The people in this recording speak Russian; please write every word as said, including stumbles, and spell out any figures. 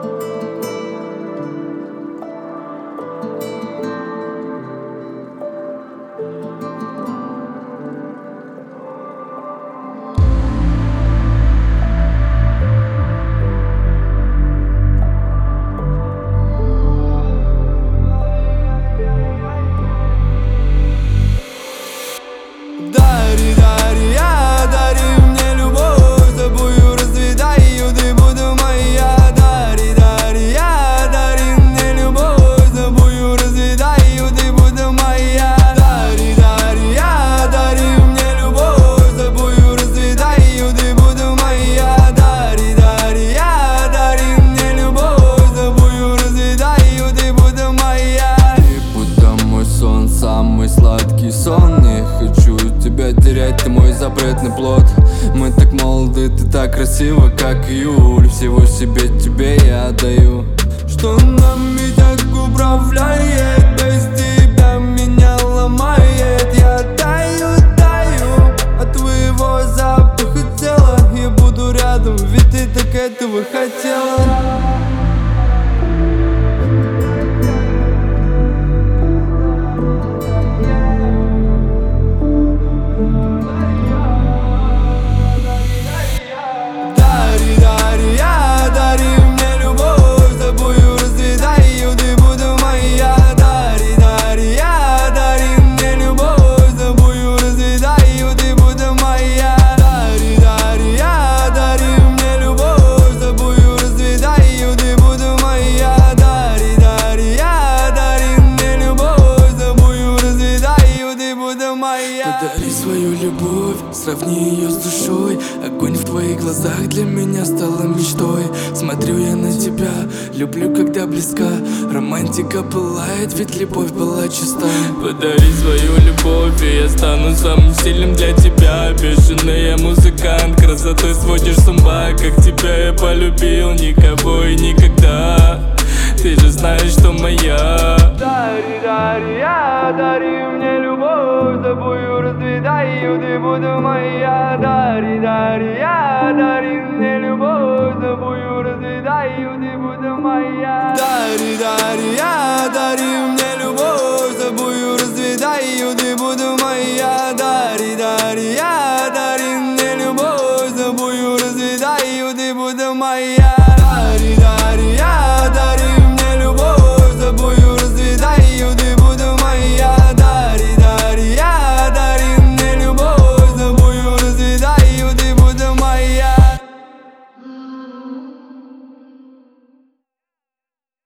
Дари, дари, я, дари мне любовь, с тобою расцветаю, ты буду моя. Дари, дари, я, дари мне любовь, с тобою расцветаю, ты буду моя. Дари, дари, я, дари мне любовь, с тобою расцветаю, ты буду моя. Дари, дари, я, дари мне любовь, с тобою расцветаю, ты буду моя. Ты будто мой сон, самый сладкий сон. Не хочу тебя терять, ты мой запретный плод. Мы так молоды, ты так красива, как июль. Всего себе тебе я отдаю. Что нами так управляет? Без тебя меня ломает. Я таю, таю от твоего запаха тела. Я буду рядом, ведь ты так этого хотела. Подари свою любовь, сравни ее с душой. Огонь в твоих глазах для меня стала мечтой. Смотрю я на тебя, люблю, когда близка. Романтика пылает, ведь любовь была чиста. Подари свою любовь, и я стану самым сильным для тебя. Бешеный я музыкант, красотой сводишь с ума. Как тебя я полюбил, никого и никогда. Ты же знаешь, что моя. Дари, дари, я, дари мне любовь, с тобою расцветаю, ты буду моя. Дари, дари, я, дари мне любовь, с тобою расцветаю, ты буду моя. Дари, дари, я, дари мне любовь, с тобою расцветаю, ты буду моя. Дари, дари, я, дари мне любовь, с тобою расцветаю, ты буду моя.